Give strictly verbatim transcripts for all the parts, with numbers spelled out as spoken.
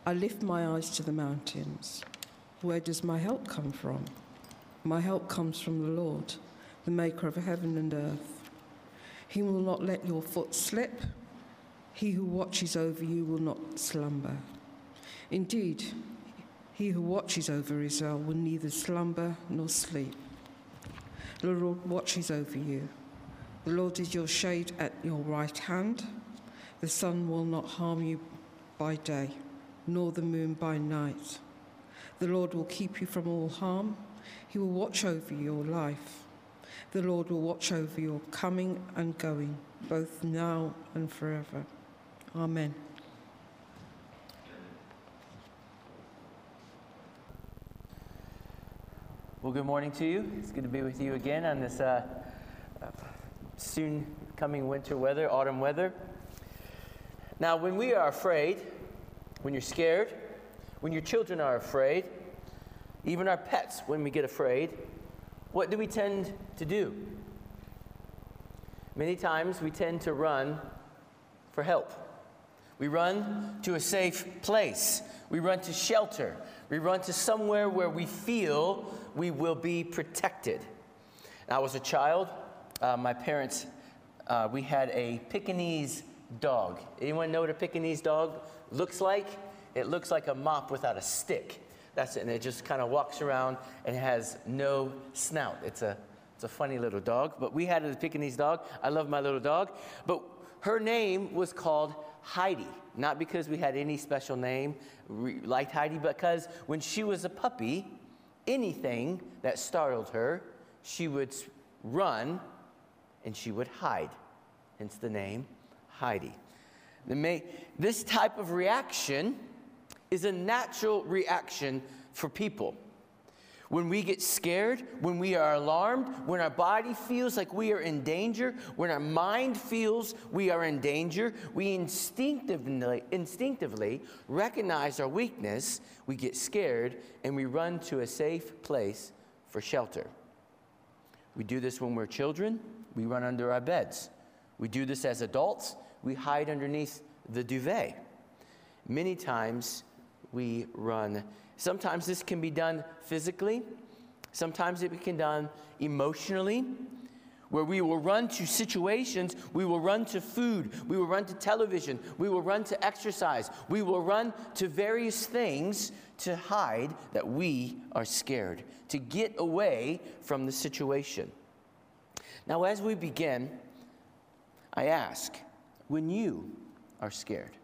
I lift my eyes to the mountains. Where does my help come from? My help comes from the Lord, the maker of heaven and earth. He will not let your foot slip. He who watches over you will not slumber. Indeed, he who watches over Israel will neither slumber nor sleep. The Lord watches over you. The Lord is your shade at your right hand. The sun will not harm you by day, nor the moon by night. The Lord will keep you from all harm. He will watch over your life. The Lord will watch over your coming and going, both now and forever. Amen. Well, good morning to you. It's good to be with you again on this uh, uh, soon coming winter weather, autumn weather. Now, when we are afraid, when you're scared, when your children are afraid, even our pets, when we get afraid, what do we tend to do? Many times we tend to run for help. We run to a safe place. We run to shelter. We run to somewhere where we feel we will be protected. Now, as a child, uh, my parents, uh, we had a Pekingese dog. Anyone know what a Pekingese dog looks like? It looks like a mop without a stick. That's it, and it just kind of walks around and has no snout. It's a, it's a funny little dog, but we had a Pekingese dog. I love my little dog, but her name was called Heidi, not because we had any special name like Heidi, but because when she was a puppy, anything that startled her, she would run and she would hide, hence the name Heidi. The may, this type of reaction is a natural reaction for people. When we get scared, when we are alarmed, when our body feels like we are in danger, when our mind feels we are in danger, we instinctively, instinctively recognize our weakness, we get scared, and we run to a safe place for shelter. We do this when we're children, we run under our beds. We do this as adults, we hide underneath the duvet. Many times we run. Sometimes this can be done physically. Sometimes it can be done emotionally, where we will run to situations, we will run to food, we will run to television, we will run to exercise, we will run to various things to hide that we are scared, to get away from the situation. Now, as we begin, I ask, when you are scared,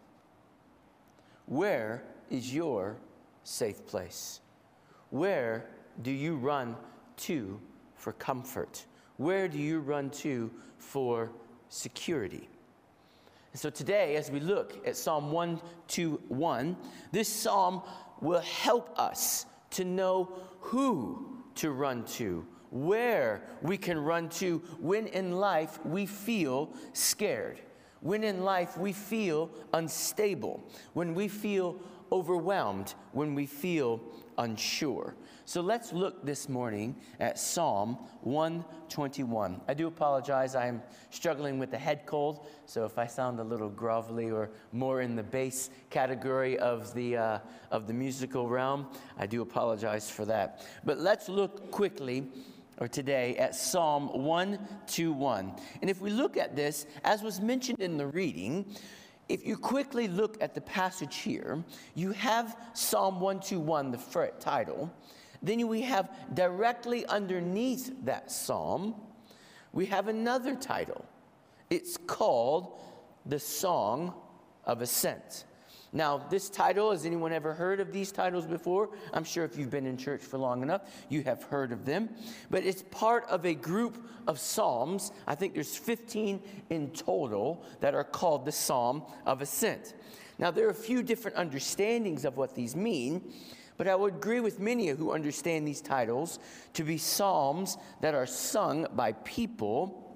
where is your safe place? Where do you run to for comfort? Where do you run to for security? And so today, as we look at Psalm one twenty-one, this psalm will help us to know who to run to, where we can run to when in life we feel scared, when in life we feel unstable, when we feel overwhelmed, when we feel unsure. So let's look this morning at Psalm one twenty-one. I do apologize, I'm struggling with a head cold, so if I sound a little grovelly or more in the bass category of the, uh, of the musical realm, I do apologize for that. But let's look quickly, or today, at Psalm one twenty-one. And if we look at this, as was mentioned in the reading, if you quickly look at the passage here, you have Psalm one twenty-one, the title. Then we have directly underneath that psalm, we have another title. It's called the Song of Ascent. Now, this title, has anyone ever heard of these titles before? I'm sure if you've been in church for long enough, you have heard of them. But it's part of a group of psalms. I think there's fifteen in total that are called the Psalm of Ascent. Now, there are a few different understandings of what these mean, but I would agree with many who understand these titles to be psalms that are sung by people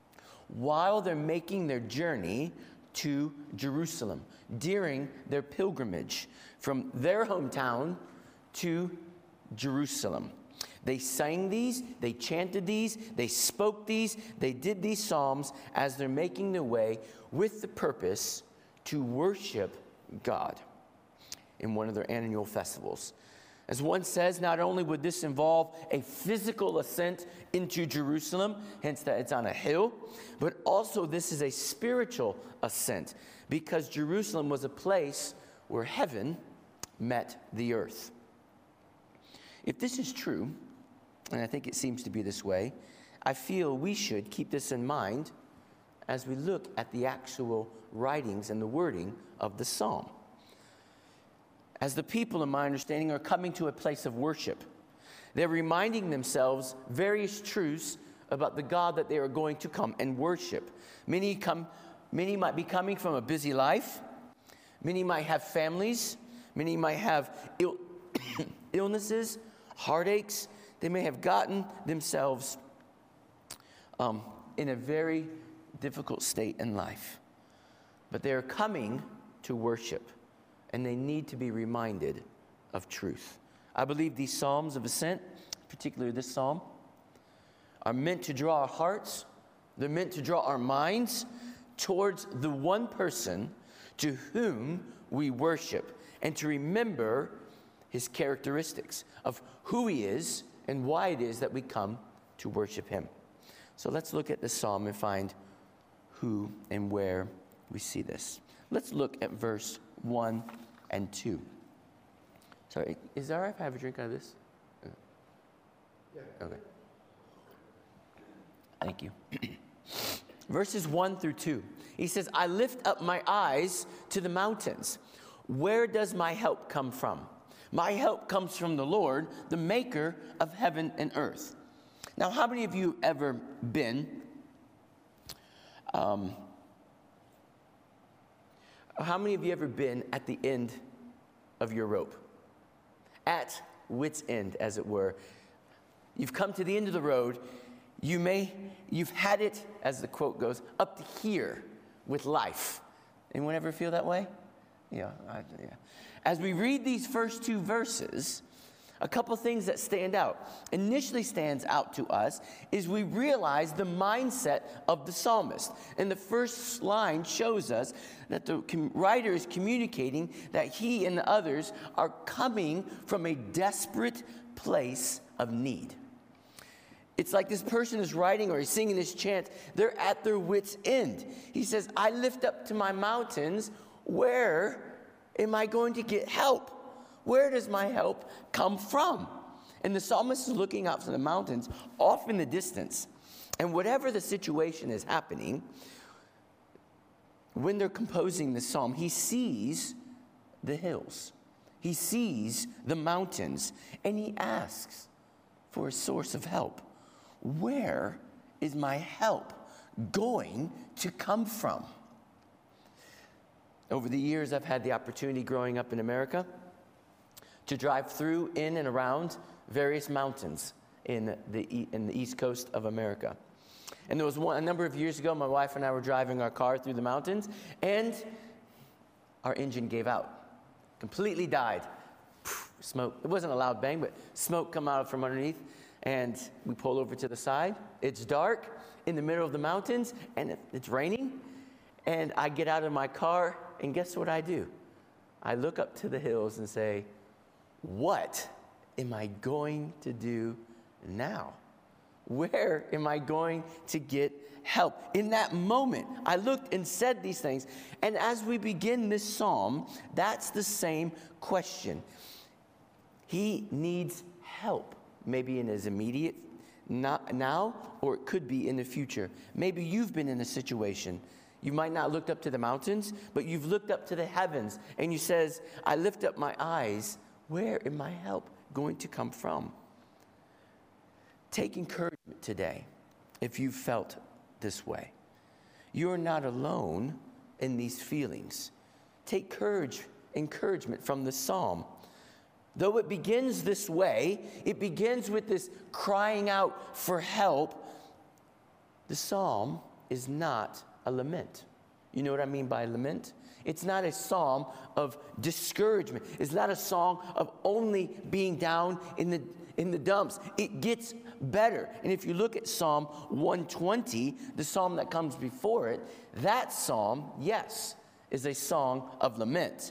while they're making their journey to Jerusalem during their pilgrimage from their hometown to Jerusalem. They sang these, they chanted these, they spoke these, they did these psalms as they're making their way with the purpose to worship God. in one of their annual festivals. As one says, not only would this involve a physical ascent into Jerusalem, hence that it's on a hill, but also this is a spiritual ascent, because Jerusalem was a place where heaven met the earth. If this is true, and I think it seems to be this way, I feel we should keep this in mind as we look at the actual writings and the wording of the psalm. As the people, in my understanding, are coming to a place of worship, they're reminding themselves various truths about the God that they are going to come and worship. Many come, many might be coming from a busy life. Many might have families. Many might have Ill- illnesses, heartaches. They may have gotten themselves um, in a very difficult state in life. But they are coming to worship, and they need to be reminded of truth. I believe these Psalms of Ascent, particularly this psalm, are meant to draw our hearts, they're meant to draw our minds towards the one person to whom we worship, and to remember his characteristics of who he is and why it is that we come to worship him. So let's look at the psalm and find who and where we see this. Let's look at verse one and two. Sorry, is that all right if I have a drink out of this? Yeah. Okay. Thank you. Verses one through two. He says, I lift up my eyes to the mountains. Where does my help come from? My help comes from the Lord, the maker of heaven and earth. Now, how many of you have ever been um, how many of you ever been at the end of your rope? At wit's end, as it were. You've come to the end of the road. You may, you've had it, as the quote goes, up to here with life. Anyone ever feel that way? Yeah, I, yeah. As we read these first two verses, a couple things that stand out. Initially stands out to us is we realize the mindset of the psalmist. And the first line shows us that the com- writer is communicating that he and the others are coming from a desperate place of need. It's like this person is writing or he's singing this chant. They're at their wit's end. He says, I lift up to my mountains. Where am I going to get help? Where does my help come from? And the psalmist is looking out to the mountains off in the distance. And whatever the situation is happening, when they're composing the psalm, he sees the hills. He sees the mountains. And he asks for a source of help. Where is my help going to come from? Over the years, I've had the opportunity growing up in America to drive through, in, and around various mountains in the, in the east coast of America. And there was one, a number of years ago, my wife and I were driving our car through the mountains, and our engine gave out. Completely died. Smoke. It wasn't a loud bang, but smoke come out from underneath. And we pull over to the side. It's dark in the middle of the mountains, and it's raining. And I get out of my car, and guess what I do? I look up to the hills and say, what am I going to do now? Where am I going to get help? In that moment, I looked and said these things. And as we begin this psalm, that's the same question. He needs help, maybe in his immediate not now, or it could be in the future. Maybe you've been in a situation. You might not have looked up to the mountains, but you've looked up to the heavens, and you says, I lift up my eyes. Where is my help going to come from? Take encouragement today if you felt this way. You're not alone in these feelings. Take courage, encouragement from the psalm. Though it begins this way, it begins with this crying out for help. The psalm is not a lament. You know what I mean by lament? It's not a psalm of discouragement. It's not a song of only being down in the in the dumps. It gets better. And if you look at Psalm one twenty, the psalm that comes before it, that psalm, yes, is a song of lament.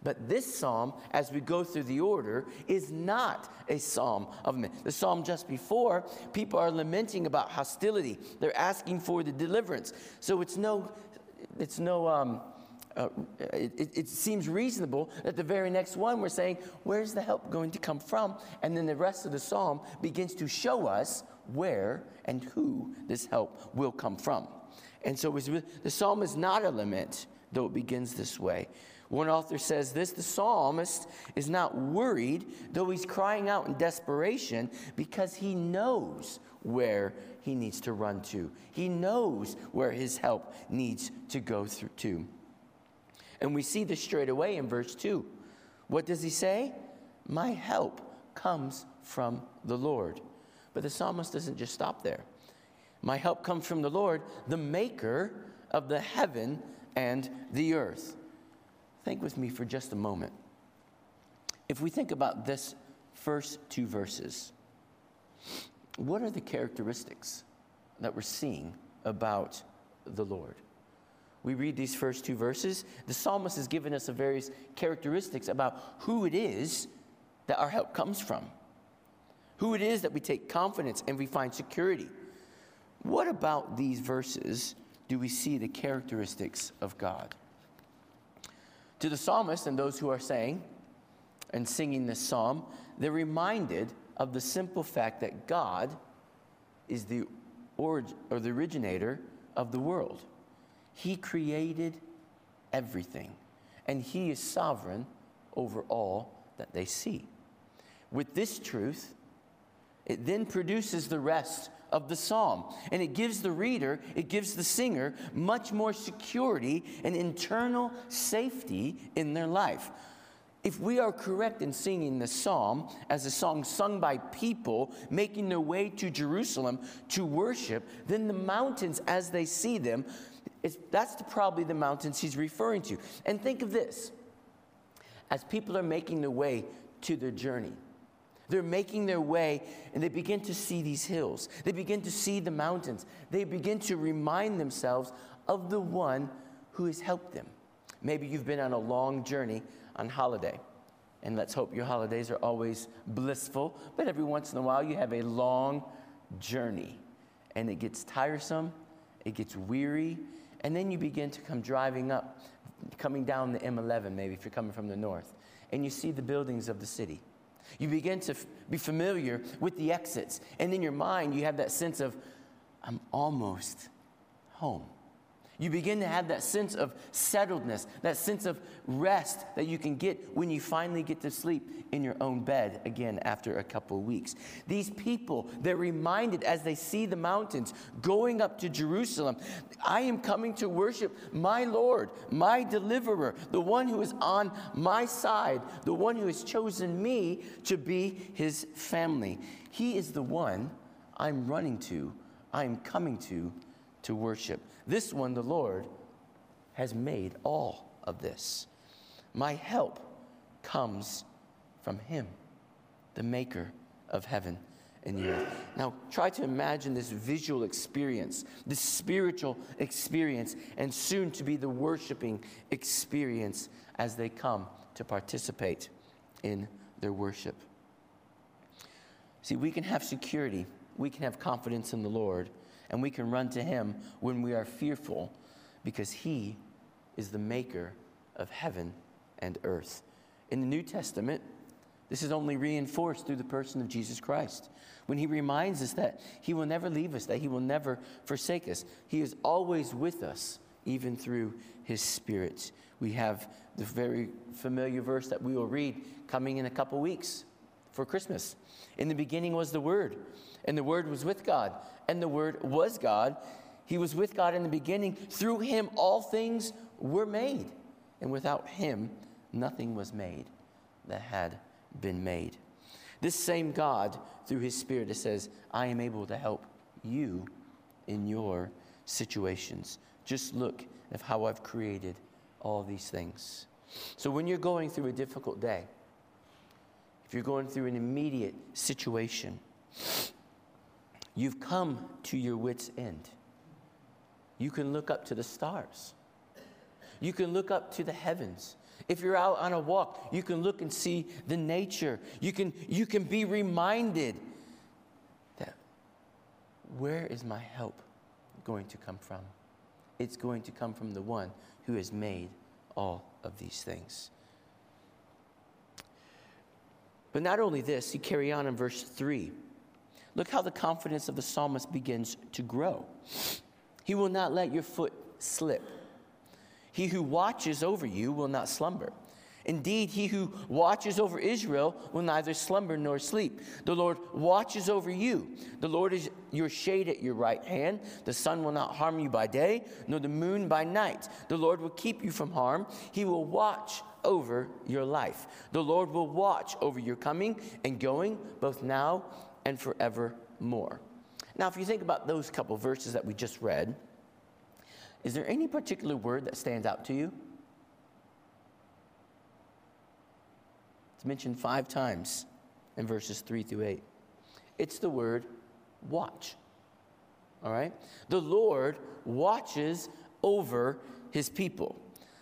But this psalm, as we go through the order, is not a psalm of lament. The psalm just before, people are lamenting about hostility. They're asking for the deliverance. So it's no, it's no, um, uh, it, it, it seems reasonable that the very next one we're saying, where's the help going to come from? And then the rest of the psalm begins to show us where and who this help will come from. And so it's, the psalm is not a lament, though it begins this way. One author says this: the psalmist is not worried, though he's crying out in desperation, because he knows where he needs to run to. He knows where his help needs to go through to. And we see this straight away in verse two. What does he say? My help comes from the Lord. But the psalmist doesn't just stop there. My help comes from the Lord, the maker of the heaven and the earth. Think with me for just a moment. If we think about this first two verses, what are the characteristics that we're seeing about the Lord? We read these first two verses. The psalmist has given us a various characteristics about who it is that our help comes from, who it is that we take confidence and we find security. What about these verses do we see the characteristics of God? To the psalmist and those who are saying and singing this psalm, they're reminded of the simple fact that God is the orig- or the originator of the world. He created everything, and he is sovereign over all that they see. With this truth, it then produces the rest of the psalm, and it gives the reader, it gives the singer much more security and internal safety in their life. If we are correct in singing the psalm as a song sung by people making their way to Jerusalem to worship, then the mountains as they see them, it's, that's the, probably the mountains he's referring to. And think of this. As people are making their way to their journey, they're making their way and they begin to see these hills. They begin to see the mountains. They begin to remind themselves of the one who has helped them. Maybe you've been on a long journey on holiday. And let's hope your holidays are always blissful. But every once in a while you have a long journey. And it gets tiresome. It gets weary. And then you begin to come driving up, coming down the M eleven maybe if you're coming from the north. And you see the buildings of the city. You begin to f- be familiar with the exits. And in your mind, you have that sense of, I'm almost home. You begin to have that sense of settledness, that sense of rest that you can get when you finally get to sleep in your own bed again after a couple of weeks. These people, they're reminded as they see the mountains going up to Jerusalem, I am coming to worship my Lord, my deliverer, the one who is on my side, the one who has chosen me to be his family. He is the one I'm running to, I'm coming to, to worship. This one, the Lord, has made all of this. My help comes from him, the maker of heaven and the earth. Now, try to imagine this visual experience, this spiritual experience, and soon to be the worshiping experience as they come to participate in their worship. See, we can have security, we can have confidence in the Lord, and we can run to him when we are fearful, because he is the maker of heaven and earth. In the New Testament, this is only reinforced through the person of Jesus Christ, when he reminds us that he will never leave us, that he will never forsake us. He is always with us, even through his Spirit. We have the very familiar verse that we will read coming in a couple weeks for Christmas. In the beginning was the Word, and the Word was with God, and the Word was God. He was with God in the beginning. Through him all things were made, and without him nothing was made that had been made. This same God, through his Spirit, it says, I am able to help you in your situations. Just look at how I've created all these things. So when you're going through a difficult day, if you're going through an immediate situation, you've come to your wit's end. You can look up to the stars. You can look up to the heavens, If you're out on a walk, you can look and see the nature. You can, you can be reminded that where is my help going to come from? It's going to come from the one who has made all of these things. But not only this, you carry on in verse three. Look how the confidence of the psalmist begins to grow. He will not let your foot slip. He who watches over you will not slumber. Indeed, he who watches over Israel will neither slumber nor sleep. The Lord watches over you. The Lord is your shade at your right hand. The sun will not harm you by day, nor the moon by night. The Lord will keep you from harm. He will watch over your life. The Lord will watch over your coming and going, both now and forevermore. Now, if you think about those couple verses that we just read, is there any particular word that stands out to you? It's mentioned five times in verses three through eight. It's the word watch. All right? The Lord watches over his people.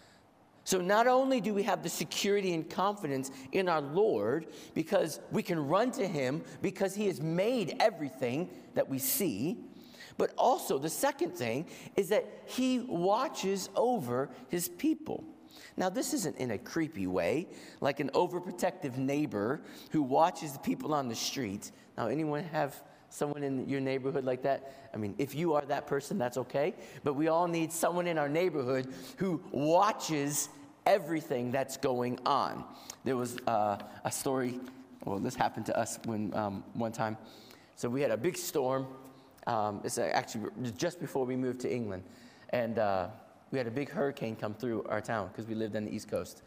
So not only do we have the security and confidence in our Lord because we can run to him because he has made everything that we see, but also the second thing is that he watches over his people. Now, this isn't in a creepy way, like an overprotective neighbor who watches the people on the street. Now, anyone have someone in your neighborhood like that? I mean, if you are that person, that's okay. But we all need someone in our neighborhood who watches everything that's going on. There was uh, a story, well, this happened to us when um, one time. So we had a big storm. Um, it's actually just before we moved to England. And uh, we had a big hurricane come through our town because we lived on the East Coast.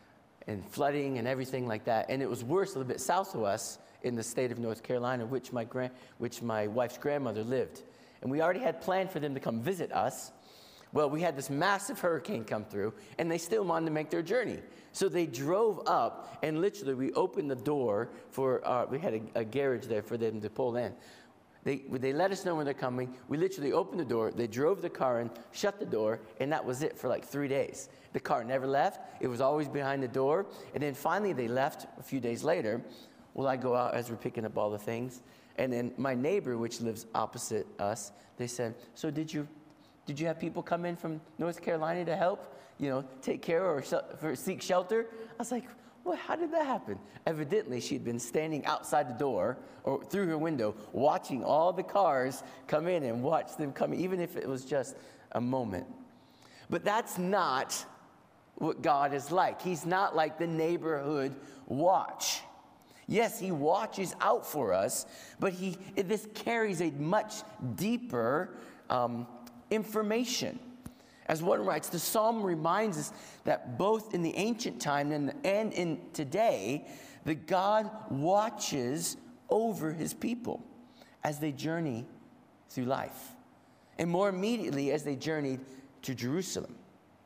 And flooding and everything like that. And it was worse a little bit south of us in the state of North Carolina, which my grand, which my wife's grandmother lived. And we already had planned for them to come visit us. Well, we had this massive hurricane come through, and they still wanted to make their journey. So they drove up, and literally we opened the door for, uh, we had a, a garage there for them to pull in. They, they let us know when they're coming. We literally opened the door. They drove the car in, shut the door, and that was it for like three days. The car never left. It was always behind the door. And then finally they left a few days later. Well, I go out as we're picking up all the things. And then my neighbor, which lives opposite us, they said, so did you did you have people come in from North Carolina to help, you know, take care or for, seek shelter? I was like, well, how did that happen? Evidently, she had been standing outside the door or through her window, watching all the cars come in and watch them come, even if it was just a moment. But that's not what God is like. He's not like the neighborhood watch. Yes, he watches out for us, but he this carries a much deeper um, information. As one writes, the psalm reminds us that both in the ancient time and, and in today, that God watches over his people as they journey through life. And more immediately as they journeyed to Jerusalem.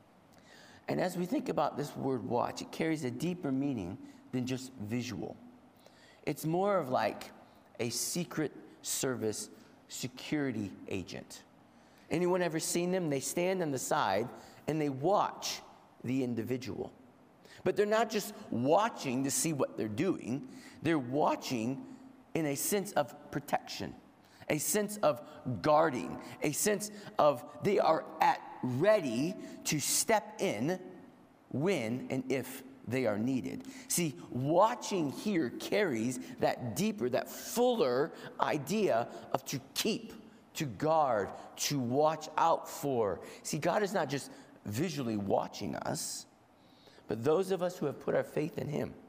And as we think about this word watch, it carries a deeper meaning than just visual. It's more of like a secret service security agent. Anyone ever seen them? They stand on the side and they watch the individual. But they're not just watching to see what they're doing. They're watching in a sense of protection, a sense of guarding, a sense of they are at ready to step in when and if they are needed. See, watching here carries that deeper, that fuller idea of to keep, to guard, to watch out for. See, God is not just visually watching us, but those of us who have put our faith in him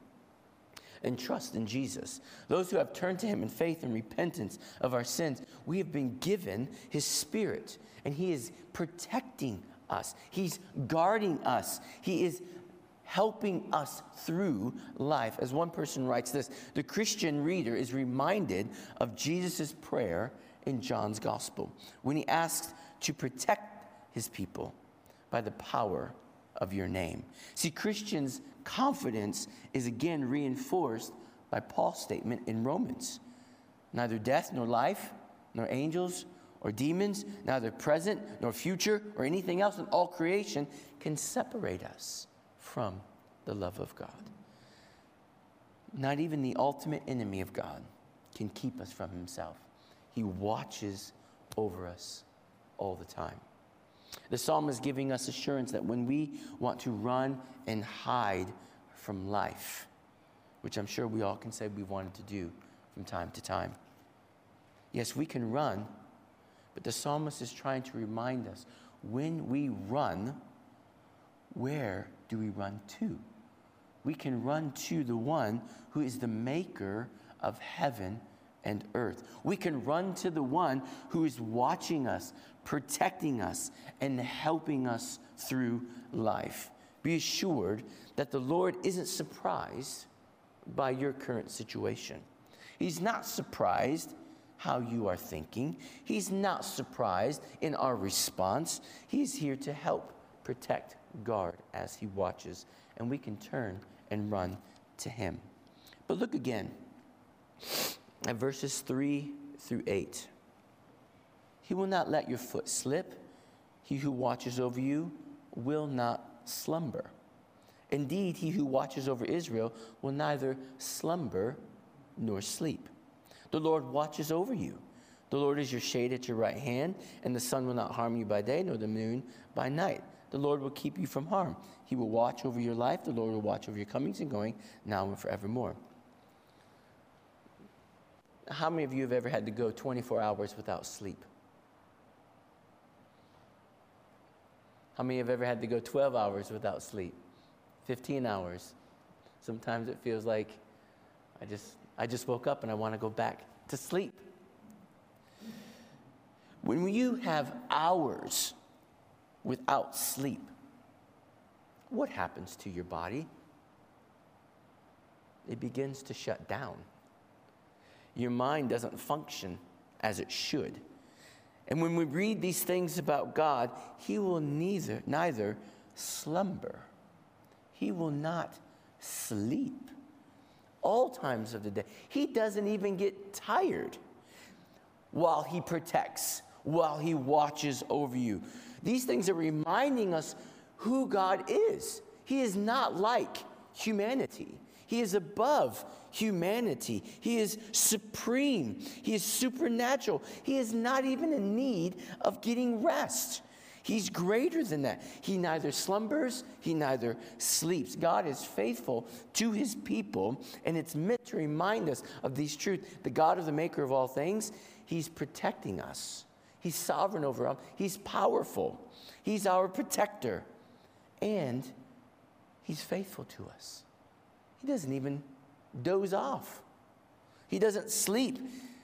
and trust in Jesus, those who have turned to him in faith and repentance of our sins, we have been given his Spirit, and he is protecting us. He's guarding us. He is helping us through life. As one person writes this, the Christian reader is reminded of Jesus' prayer in John's Gospel when he asked to protect his people by the power of your name. See, Christians' confidence is again reinforced by Paul's statement in Romans. Neither death nor life, nor angels or demons, neither present nor future or anything else in all creation can separate us from the love of God. Not even the ultimate enemy of God can keep us from himself. He watches over us all the time. The psalm is giving us assurance that when we want to run and hide from life, which I'm sure we all can say we wanted to do from time to time. Yes, we can run, but the psalmist is trying to remind us, when we run, where do we run to? We can run to the one who is the maker of heaven and earth. We can run to the one who is watching us, protecting us, and helping us through life. Be assured that the Lord isn't surprised by your current situation. He's not surprised how you are thinking. He's not surprised in our response. He's here to help, protect, guard as he watches, and we can turn and run to him. But look again at verses three through eight. He will not let your foot slip. He who watches over you will not slumber. Indeed, he who watches over Israel will neither slumber nor sleep. The Lord watches over you. The Lord is your shade at your right hand, and the sun will not harm you by day, nor the moon by night. The Lord will keep you from harm. He will watch over your life. The Lord will watch over your comings and going, now and forevermore. How many of you have ever had to go twenty-four hours without sleep? How many have ever had to go twelve hours without sleep? fifteen hours. Sometimes it feels like I just I just woke up and I want to go back to sleep. When you have hours without sleep, what happens to your body? It begins to shut down. Your mind doesn't function as it should. And when we read these things about God, he will neither neither slumber. He will not sleep all times of the day. He doesn't even get tired while he protects, while he watches over you. These things are reminding us who God is. He is not like humanity. He is above humanity. He is supreme. He is supernatural. He is not even in need of getting rest. He's greater than that. He neither slumbers, he neither sleeps. God is faithful to his people, and it's meant to remind us of these truths. The God of the maker of all things, he's protecting us. He's sovereign over us. He's powerful. He's our protector. And he's faithful to us. He doesn't even doze off. He doesn't sleep.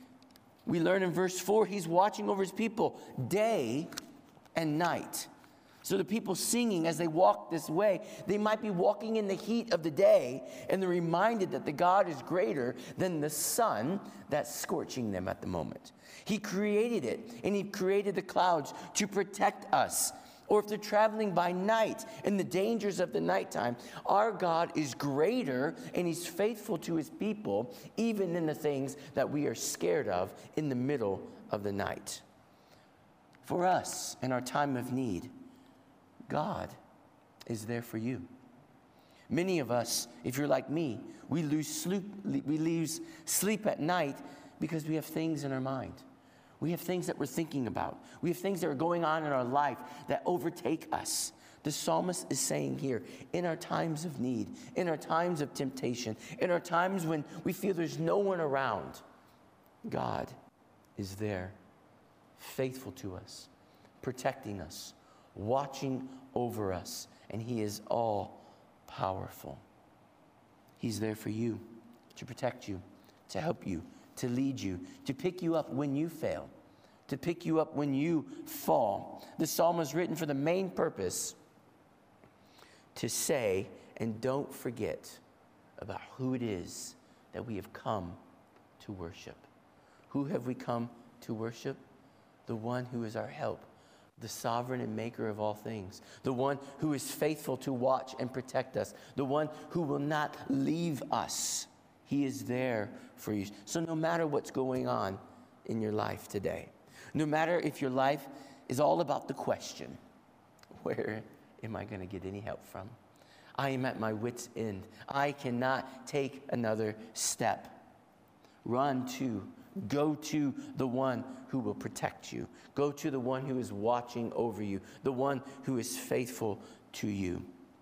We learn in verse four, he's watching over his people day and night. So the people singing as they walk this way, they might be walking in the heat of the day, and they're reminded that the God is greater than the sun that's scorching them at the moment. He created it, and he created the clouds to protect us. Or if they're traveling by night in the dangers of the nighttime, our God is greater, and he's faithful to his people, even in the things that we are scared of in the middle of the night. For us, in our time of need, God is there for you. Many of us, if you're like me, we lose sleep, we lose sleep at night because we have things in our mind. We have things that we're thinking about. We have things that are going on in our life that overtake us. The psalmist is saying here, in our times of need, in our times of temptation, in our times when we feel there's no one around, God is there, faithful to us, protecting us, watching over us, and he is all powerful. He's there for you, to protect you, to help you, to lead you, to pick you up when you fail, to pick you up when you fall. The psalm is written for the main purpose to say, and don't forget about who it is that we have come to worship. Who have we come to worship? The one who is our help, the sovereign and maker of all things, the one who is faithful to watch and protect us, the one who will not leave us. He is there for you. So no matter what's going on in your life today, no matter if your life is all about the question, where am I going to get any help from? I am at my wit's end. I cannot take another step. Run to, go to the one who will protect you. Go to the one who is watching over you, the one who is faithful to you.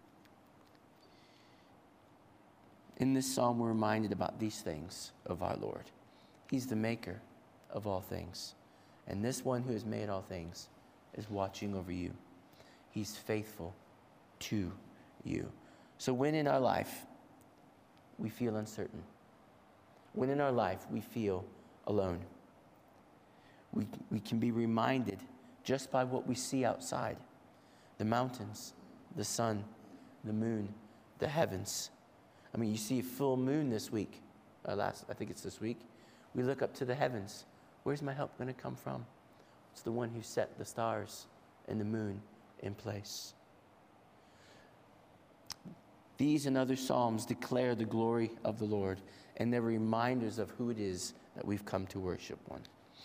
In this psalm, we're reminded about these things of our Lord. He's the maker of all things. And this one who has made all things is watching over you. He's faithful to you. So when in our life we feel uncertain, when in our life we feel alone, we, we can be reminded just by what we see outside, the mountains, the sun, the moon, the heavens. I mean, you see a full moon this week. Uh, last, I think it's this week. We look up to the heavens. Where's my help going to come from? It's the one who set the stars and the moon in place. These and other psalms declare the glory of the Lord, and they're reminders of who it is that we've come to worship one.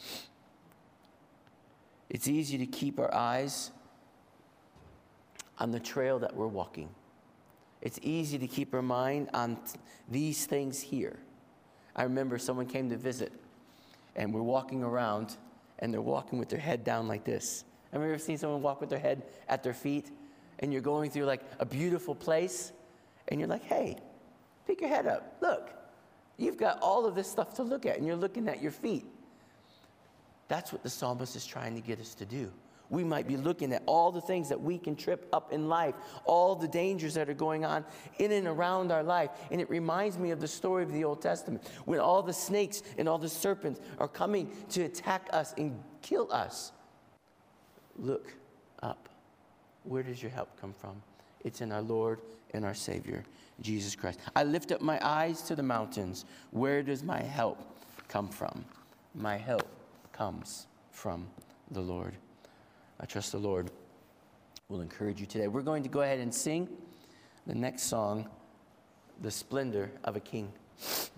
It's easy to keep our eyes on the trail that we're walking. It's easy to keep our mind on th- these things here. I remember someone came to visit, and we're walking around, and they're walking with their head down like this. Have you ever seen someone walk with their head at their feet, and you're going through like a beautiful place, and you're like, hey, pick your head up. Look, you've got all of this stuff to look at, and you're looking at your feet. That's what the psalmist is trying to get us to do. We might be looking at all the things that we can trip up in life, all the dangers that are going on in and around our life. And it reminds me of the story of the Old Testament, when all the snakes and all the serpents are coming to attack us and kill us. Look up. Where does your help come from? It's in our Lord and our Savior, Jesus Christ. I lift up my eyes to the mountains. Where does my help come from? My help comes from the Lord. I trust the Lord will encourage you today. We're going to go ahead and sing the next song, The Splendor of a King.